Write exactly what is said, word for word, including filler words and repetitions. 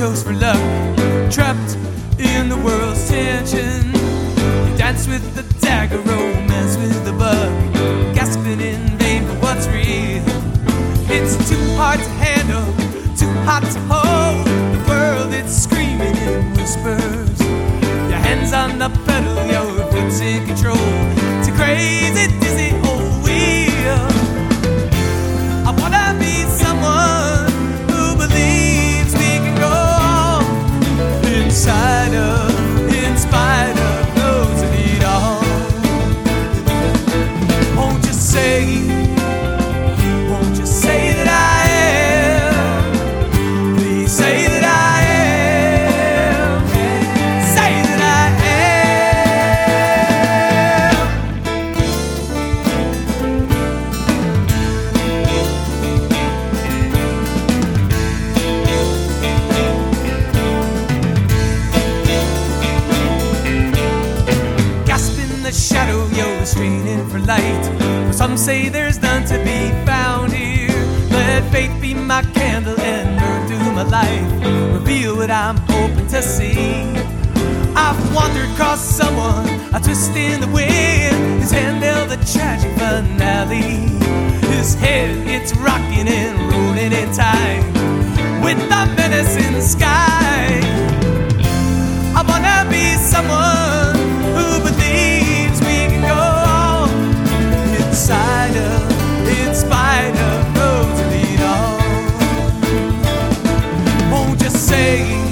goes for luck, trapped in the world's tension. You dance with the dagger, romance with the bug, gasping in vain for what's real. It's too hard to handle, too hot to hold. The world, it's screaming in whispers. Your hands on the pedal, your foot's in control. It's a crazy, dizzy old wheel. I wanna be someone who believes we can go on inside of, in spite of those that lead on. Won't you say, won't you say that I am? Please say that I am. Say that I the shadow, you're straining for light. For some say there's none to be found here. Let faith be my candle and burn through my life. Reveal what I'm hoping to see. I've wandered across someone, a twist in the wind. His hand held the tragic finale. His head, it's rocking and rolling in time with the menace in the sky. I wanna be someone who believes we can go on inside of, in spite of those who lead on. Won't you say